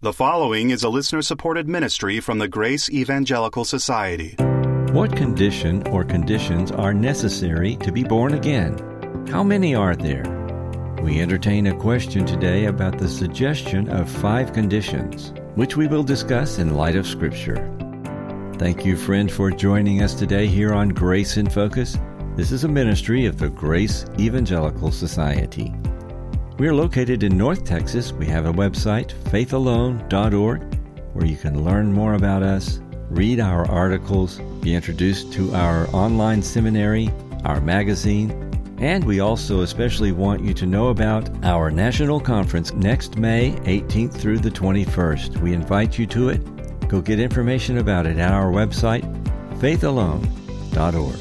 The following is a listener-supported ministry from the Grace Evangelical Society. What condition or conditions are necessary to be born again? How many are there? We entertain a question today about the suggestion of 5 conditions, which we will discuss in light of Scripture. Thank you, friend, for joining us today here on Grace in Focus. This is a ministry of the Grace Evangelical Society. We are located in North Texas. We have a website, faithalone.org, where you can learn more about us, read our articles, be introduced to our online seminary, our magazine, and we also especially want you to know about our national conference next May 18th through the 21st. We invite you to it. Go get information about it at our website, faithalone.org.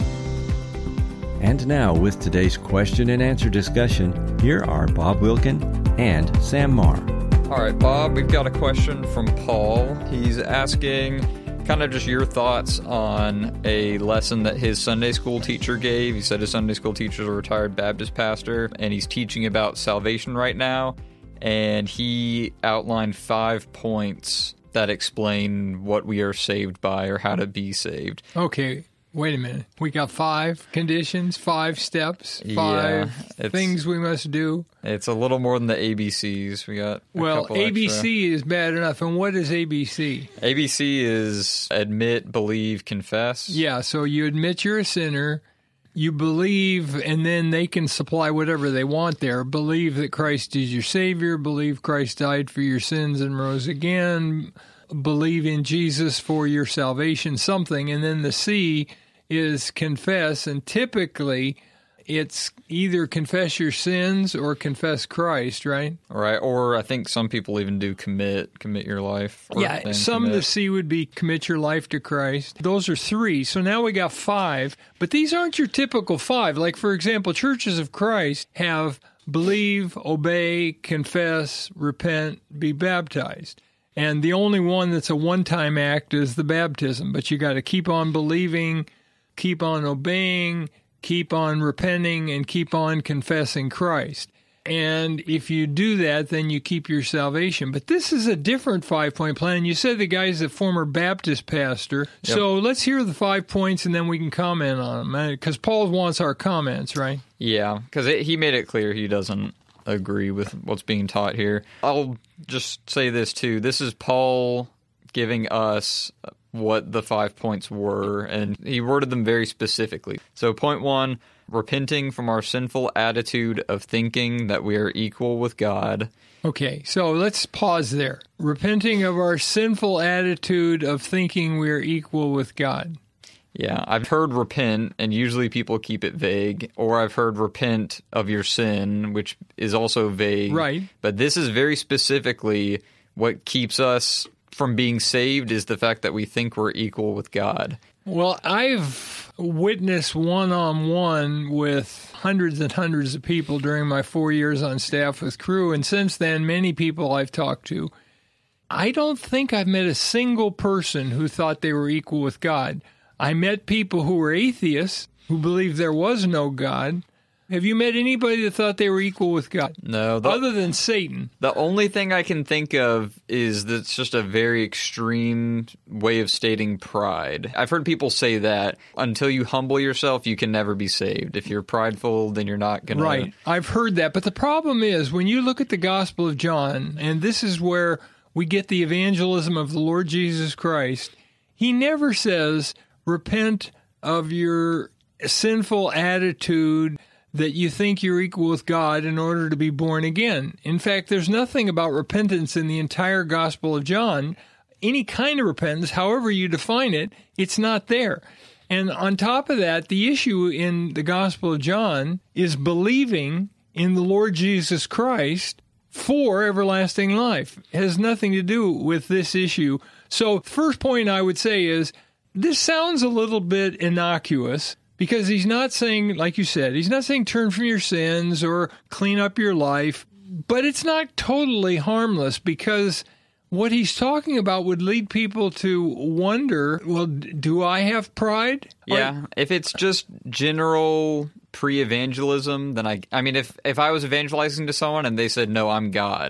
And now, with today's question and answer discussion, here are Bob Wilkin and Sam Marr. All right, Bob, we've got a question from Paul. He's asking kind of just your thoughts on a lesson that his Sunday school teacher gave. He said his Sunday school teacher is a retired Baptist pastor, and he's teaching about salvation right now, and he outlined 5 points that explain what we are saved by or how to be saved. Okay. Wait a minute. We got 5 conditions, 5 steps, 5 things we must do. It's a little more than the ABCs. We got ABC extra. is bad enough. And what is ABC? ABC is admit, believe, confess. Yeah, so you admit you're a sinner, you believe, and then they can supply whatever they want there. Believe that Christ is your Savior, believe Christ died for your sins and rose again, believe in Jesus for your salvation, something. And then the C is confess, and typically it's either confess your sins or confess Christ, right? Right, or I think some people even do commit your life. Yeah, some of the C would be commit your life to Christ. Those are 3. So now we got 5, but these aren't your typical 5. Like, for example, Churches of Christ have believe, obey, confess, repent, be baptized. And the only one that's a one-time act is the baptism, but you got to keep on believing, keep on obeying, keep on repenting, and keep on confessing Christ. And if you do that, then you keep your salvation. But this is a different 5-point plan. You said the guy's a former Baptist pastor. Yep. So let's hear the 5 points, and then we can comment on them. Because Paul wants our comments, right? Yeah, because he made it clear he doesn't agree with what's being taught here. I'll just say this, too. This is Paul giving us what the 5 points were, and he worded them very specifically. So point 1, repenting from our sinful attitude of thinking that we are equal with God. Okay, so let's pause there. Repenting of our sinful attitude of thinking we are equal with God. Yeah, I've heard repent, and usually people keep it vague, or I've heard repent of your sin, which is also vague. Right. But this is very specifically what keeps us from being saved is the fact that we think we're equal with God. Well, I've witnessed one-on-one with hundreds and hundreds of people during my 4 years on staff with Cru, and since then, many people I've talked to. I don't think I've met a single person who thought they were equal with God. I met people who were atheists, who believed there was no God. Have you met anybody that thought they were equal with God? No. Other than Satan. The only thing I can think of is that's just a very extreme way of stating pride. I've heard people say that until you humble yourself, you can never be saved. If you're prideful, then you're not going to... Right. I've heard that. But the problem is, when you look at the Gospel of John, and this is where we get the evangelism of the Lord Jesus Christ, he never says, repent of your sinful attitude that you think you're equal with God in order to be born again. In fact, there's nothing about repentance in the entire Gospel of John. Any kind of repentance, however you define it, it's not there. And on top of that, the issue in the Gospel of John is believing in the Lord Jesus Christ for everlasting life. It has nothing to do with this issue. So the first point I would say is, this sounds a little bit innocuous, because he's not saying, like you said, he's not saying turn from your sins or clean up your life, but it's not totally harmless, because what he's talking about would lead people to wonder, well, do I have pride? Yeah, if it's just general pre-evangelism, then I mean, if I was evangelizing to someone and they said, no, I'm God,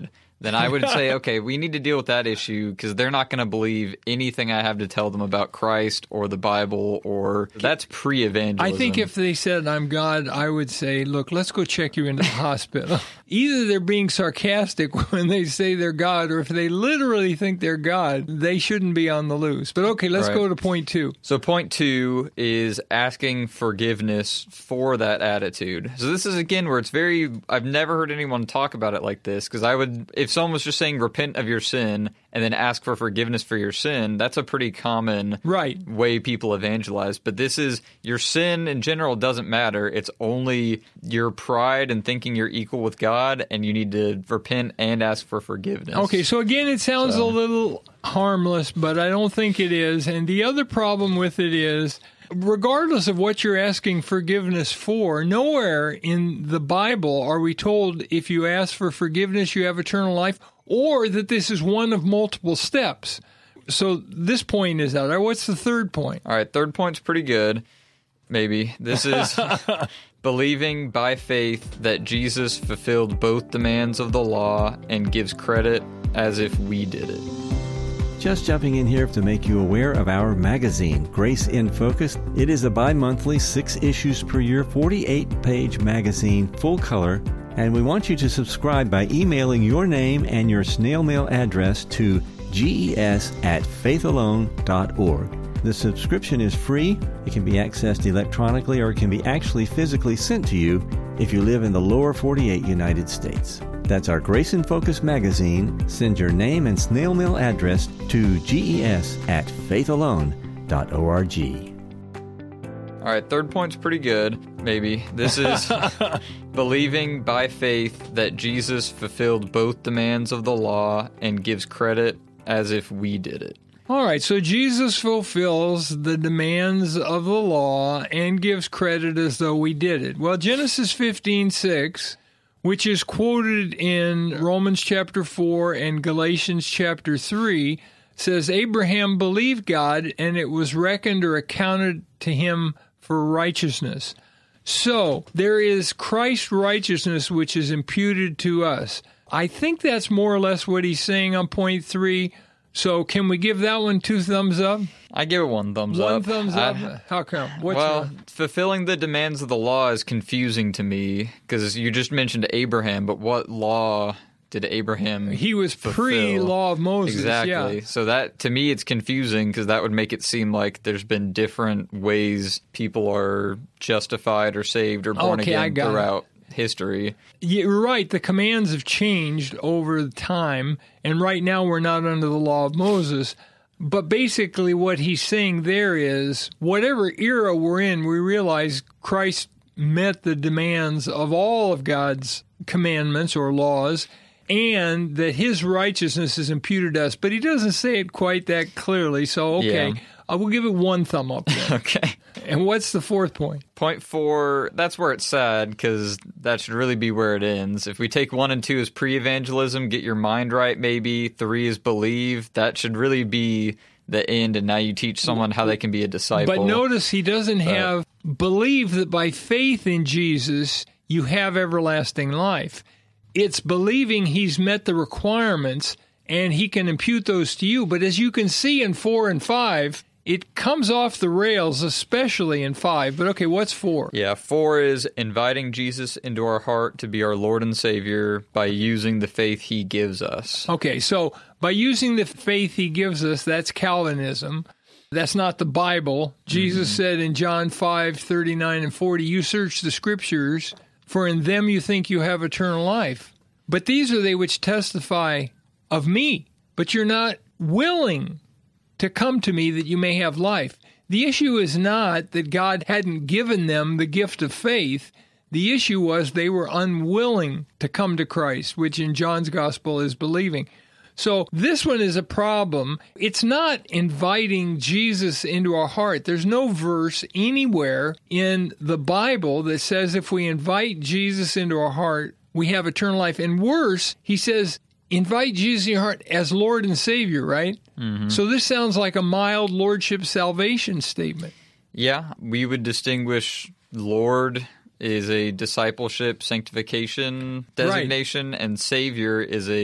then I would say, okay, we need to deal with that issue because they're not going to believe anything I have to tell them about Christ or the Bible, or that's pre-evangelism. I think if they said, I'm God, I would say, look, let's go check you into the hospital. Either they're being sarcastic when they say they're God, or if they literally think they're God, they shouldn't be on the loose. But okay, let's go to point 2. So point 2 is asking forgiveness for that attitude. So this is, again, where it's I've never heard anyone talk about it like this, because if someone was just saying repent of your sin and then ask for forgiveness for your sin, that's a pretty common way people evangelize. But this is, your sin in general doesn't matter. It's only your pride and thinking you're equal with God, and you need to repent and ask for forgiveness. Okay, so again, it sounds a little harmless, but I don't think it is. And the other problem with it is, regardless of what you're asking forgiveness for, nowhere in the Bible are we told if you ask for forgiveness, you have eternal life, or that this is one of multiple steps. So this point is out there. What's the third point? All right, third point's pretty good. Maybe. This is believing by faith that Jesus fulfilled both demands of the law and gives credit as if we did it. Just jumping in here to make you aware of our magazine, Grace in Focus. It is a bi-monthly, 6 issues per year, 48-page magazine, full color, and we want you to subscribe by emailing your name and your snail mail address to ges@faithalone.org. The subscription is free. It can be accessed electronically, or it can be actually physically sent to you if you live in the lower 48 United States. That's our Grace in Focus magazine. Send your name and snail mail address to ges@faithalone.org. All right, third point's pretty good, maybe. This is believing by faith that Jesus fulfilled both demands of the law and gives credit as if we did it. All right, so Jesus fulfills the demands of the law and gives credit as though we did it. Well, Genesis 15:6, which is quoted in Romans chapter 4 and Galatians chapter 3, says, Abraham believed God, and it was reckoned or accounted to him for righteousness. So there is Christ's righteousness, which is imputed to us. I think that's more or less what he's saying on point 3. So can we give that one 2 thumbs up? I give it 1 thumbs up. 1 thumbs up? How come? Fulfilling the demands of the law is confusing to me, because you just mentioned Abraham, but what law did Abraham He was fulfill? Pre-law of Moses. Exactly. Yeah. So that, to me, it's confusing, because that would make it seem like there's been different ways people are justified or saved or born again throughout history. You're right. The commands have changed over time, and right now we're not under the law of Moses. But basically what he's saying there is, whatever era we're in, we realize Christ met the demands of all of God's commandments or laws, and that his righteousness is imputed to us. But he doesn't say it quite that clearly, so okay. Yeah. I will give it 1 thumb up then. Okay. And what's the 4th point? Point 4, that's where it's sad, because that should really be where it ends. If we take 1 and 2 as pre-evangelism, get your mind right maybe, 3 is believe, that should really be the end, and now you teach someone how they can be a disciple. But notice he doesn't have believe that by faith in Jesus you have everlasting life. It's believing he's met the requirements and he can impute those to you. But as you can see in 4 and 5, it comes off the rails, especially in 5. But okay, what's 4? Yeah, 4 is inviting Jesus into our heart to be our Lord and Savior by using the faith he gives us. Okay, so by using the faith he gives us, that's Calvinism. That's not the Bible. Jesus said in John 5:39 and 40, you search the Scriptures, for in them you think you have eternal life. But these are they which testify of me. But you're not willing to come to me that you may have life. The issue is not that God hadn't given them the gift of faith. The issue was they were unwilling to come to Christ, which in John's gospel is believing. So this one is a problem. It's not inviting Jesus into our heart. There's no verse anywhere in the Bible that says if we invite Jesus into our heart, we have eternal life. And worse, he says, invite Jesus in your heart as Lord and Savior, right? Mm-hmm. So this sounds like a mild lordship salvation statement. Yeah, we would distinguish Lord is a discipleship sanctification designation, right, and Savior is a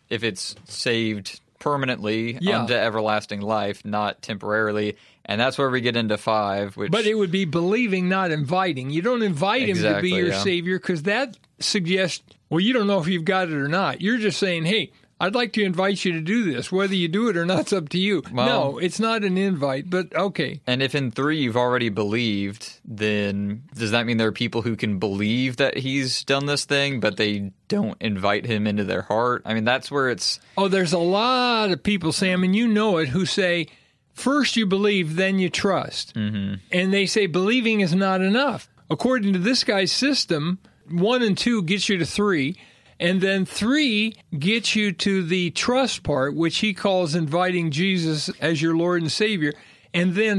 if it's saved permanently Yeah. unto everlasting life, not temporarily. And that's where we get into 5. Which, But it would be believing, not inviting. You don't invite him to Exactly, be your yeah. Savior because that suggests, well, you don't know if you've got it or not. You're just saying, hey, I'd like to invite you to do this. Whether you do it or not, it's up to you. Well- No, it's not an invite, but okay. and if in 3 you've already believed, then does that mean there are people who can believe that he's done this thing, but they don't invite him into their heart? I mean, that's where it's... Oh, there's a lot of people, Sam, and you know it, who say, first you believe, then you trust. Mm-hmm. And they say believing is not enough. According to this guy's system, 1 and 2 gets you to 3. And then 3 gets you to the trust part, which he calls inviting Jesus as your Lord and Savior. And then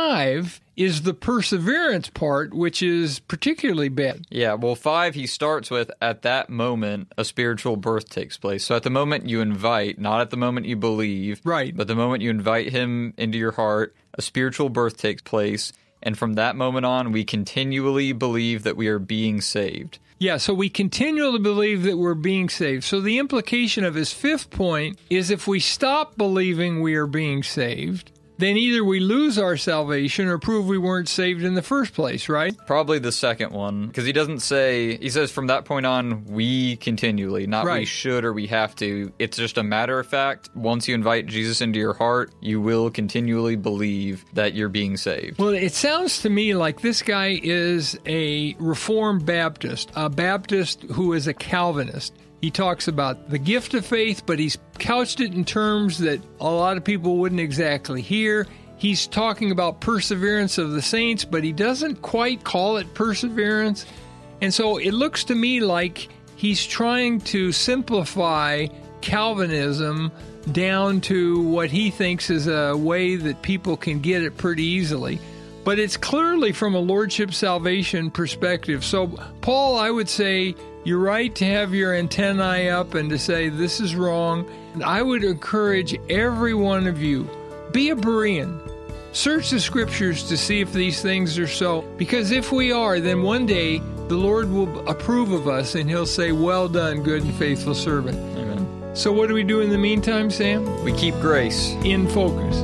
5 is the perseverance part, which is particularly bad. Yeah, well, 5, he starts with, at that moment, a spiritual birth takes place. So at the moment you invite, not at the moment you believe, Right. but the moment you invite him into your heart, a spiritual birth takes place. And from that moment on, we continually believe that we are being saved. Yeah, so we continually believe that we're being saved. So the implication of his 5th point is if we stop believing we are being saved, then either we lose our salvation or prove we weren't saved in the first place, right? Probably the second one, because he doesn't say, he says from that point on, we continually, not we Right. should or we have to. It's just a matter of fact. Once you invite Jesus into your heart, you will continually believe that you're being saved. Well, it sounds to me like this guy is a Reformed Baptist, a Baptist who is a Calvinist. He talks about the gift of faith, but he's couched it in terms that a lot of people wouldn't exactly hear. He's talking about perseverance of the saints, but he doesn't quite call it perseverance. And so it looks to me like he's trying to simplify Calvinism down to what he thinks is a way that people can get it pretty easily. But it's clearly from a lordship salvation perspective. So, Paul, I would say you're right to have your antennae up and to say this is wrong. And I would encourage every one of you, be a Berean. Search the scriptures to see if these things are so. Because if we are, then one day the Lord will approve of us and he'll say, well done, good and faithful servant. Amen. So what do we do in the meantime, Sam? We keep grace. In focus.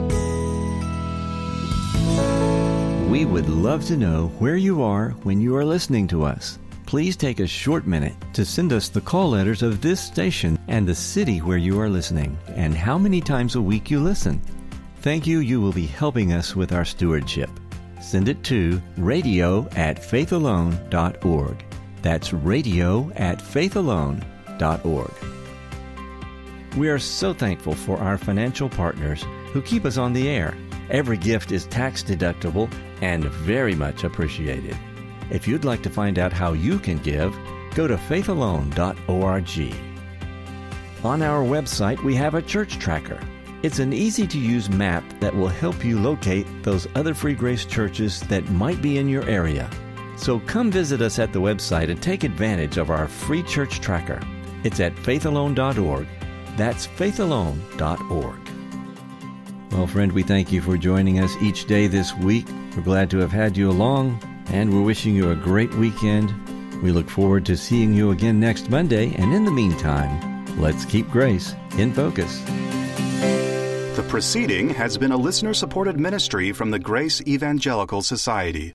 We would love to know where you are when you are listening to us. Please take a short minute to send us the call letters of this station and the city where you are listening and how many times a week you listen. Thank you. You will be helping us with our stewardship. Send it to radio@faithalone.org. That's radio@faithalone.org. We are so thankful for our financial partners who keep us on the air. Every gift is tax deductible and very much appreciated. If you'd like to find out how you can give, go to faithalone.org. On our website, we have a church tracker. It's an easy-to-use map that will help you locate those other Free Grace churches that might be in your area. So come visit us at the website and take advantage of our free church tracker. It's at faithalone.org. That's faithalone.org. Well, friend, we thank you for joining us each day this week. We're glad to have had you along, and we're wishing you a great weekend. We look forward to seeing you again next Monday, and in the meantime, let's keep grace in focus. The proceeding has been a listener-supported ministry from the Grace Evangelical Society.